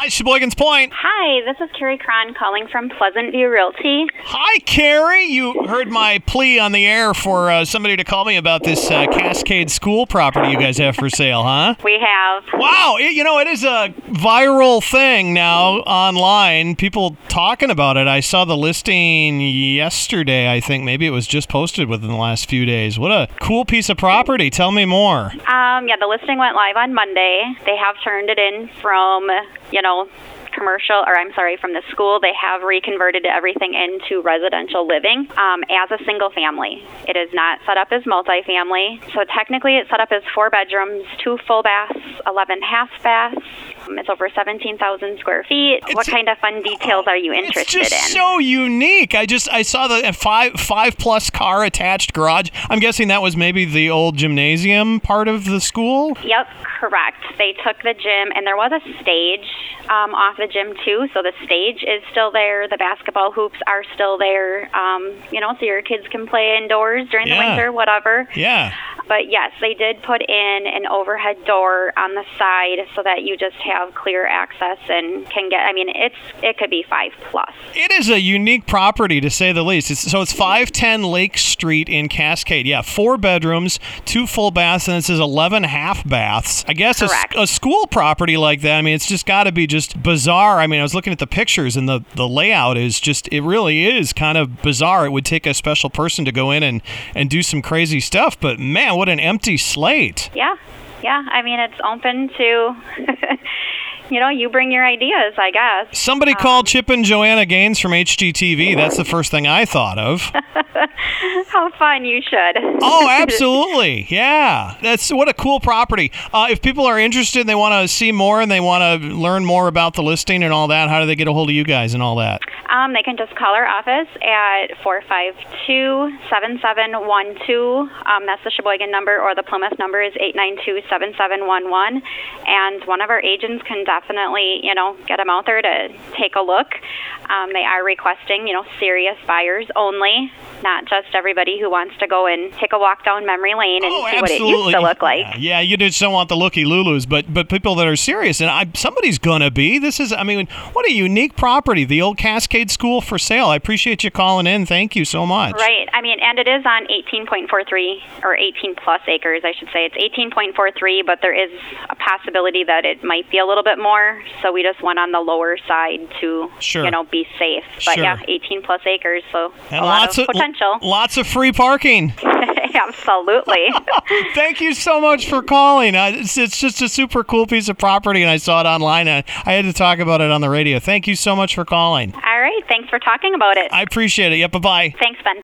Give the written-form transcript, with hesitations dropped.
Hi, Sheboygan's Point. Hi, this is Carrie Cron calling from Pleasant View Realty. Hi, Carrie. You heard my plea on the air for somebody to call me about this Cascade School property you guys have for sale, huh? We have. Wow. It is a viral thing now online. People talking about it. I saw the listing yesterday, I think. Maybe it was just posted within the last few days. What a cool piece of property. Tell me more. Yeah, the listing went live on Monday. They have turned it in from, from the school. They have reconverted everything into residential living as a single family. It is not set up as multifamily. So technically it's set up as 4 bedrooms, 2 full baths, 11 half baths. It's over 17,000 square feet. What kind of fun details are you interested in? It's just so unique. I saw the five plus car attached garage. I'm guessing that was maybe the old gymnasium part of the school? Yep, correct. They took the gym, and there was a stage off the gym too, so the stage is still there. The basketball hoops are still there, so your kids can play indoors during the winter, whatever. Yeah. But yes, they did put in an overhead door on the side so that you just have clear access and can get, it could be 5 plus. It is a unique property to say the least. It's 510 Lake Street in Cascade. Yeah, 4 bedrooms, 2 full baths, and it says 11 half baths. I guess a school property like that, it's just got to be just bizarre. I was looking at the pictures, and the layout is just, it really is kind of bizarre. It would take a special person to go in and do some crazy stuff, but man, what an empty slate. Yeah. It's open to, you bring your ideas, I guess. Somebody called Chip and Joanna Gaines from HGTV. That's the first thing I thought of. How fun, you should. Oh, absolutely. Yeah. What a cool property. If people are interested and they want to see more and they want to learn more about the listing and all that, how do they get a hold of you guys and all that? They can just call our office at 452-7712. That's the Sheboygan number, or the Plymouth number is 892-7711. And one of our agents can definitely, get them out there to take a look. They are requesting, serious buyers only, not just everybody who wants to go and take a walk down memory lane and see what it used to look like. Yeah, you just don't want the looky-loolus, but people that are serious, and somebody's going to be. This is, what a unique property, the old Cascade School for sale. I appreciate you calling in. Thank you so much. Right. And it is on 18.43, or 18 plus acres, I should say. It's 18.43, but there is a possibility that it might be a little bit more, so we just went on the lower side to, be safe. But 18 plus acres, so and a lot of potential. Lots of free parking. Absolutely. Thank you so much for calling. It's just a super cool piece of property, and I saw it online, and I had to talk about it on the radio. Thank you so much for calling. All right. Thanks for talking about it. I appreciate it. Yeah, bye-bye. Thanks, Ben.